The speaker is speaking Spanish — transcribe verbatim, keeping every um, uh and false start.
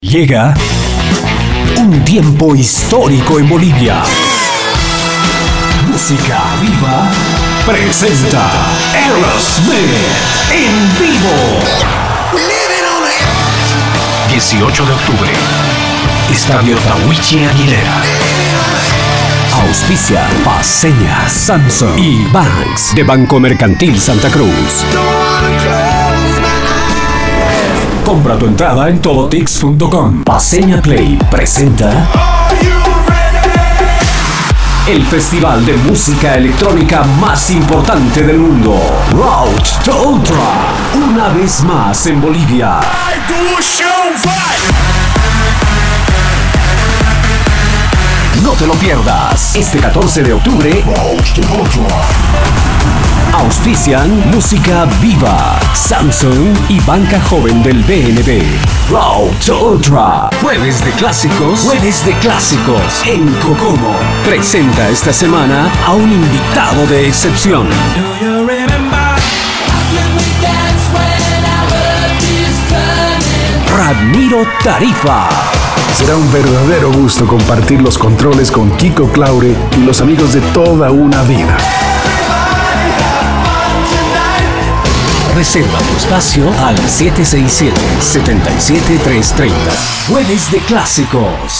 Llega un tiempo histórico en Bolivia. Música Viva presenta Aerosmith en vivo. dieciocho de octubre, Estadio Tahuichi Aguilera. Auspicia Paseña, Samsung y Banks de Banco Mercantil Santa Cruz. Compra tu entrada en todotix punto com. Paseña Play presenta el festival de música electrónica más importante del mundo, Road to Ultra, una vez más en Bolivia. No te lo pierdas. Este catorce de octubre, Road to Ultra. Auspician Música Viva, Samsung y Banca Joven del B N B. Road to Ultra. Jueves de clásicos. Jueves de clásicos en Kokomo. Presenta esta semana a un invitado de excepción. Ramiro Tarifa. Será un verdadero gusto compartir los controles con Kiko Claure y los amigos de toda una vida. Reserva tu espacio al siete seis siete, siete siete tres tres cero. Jueves de clásicos.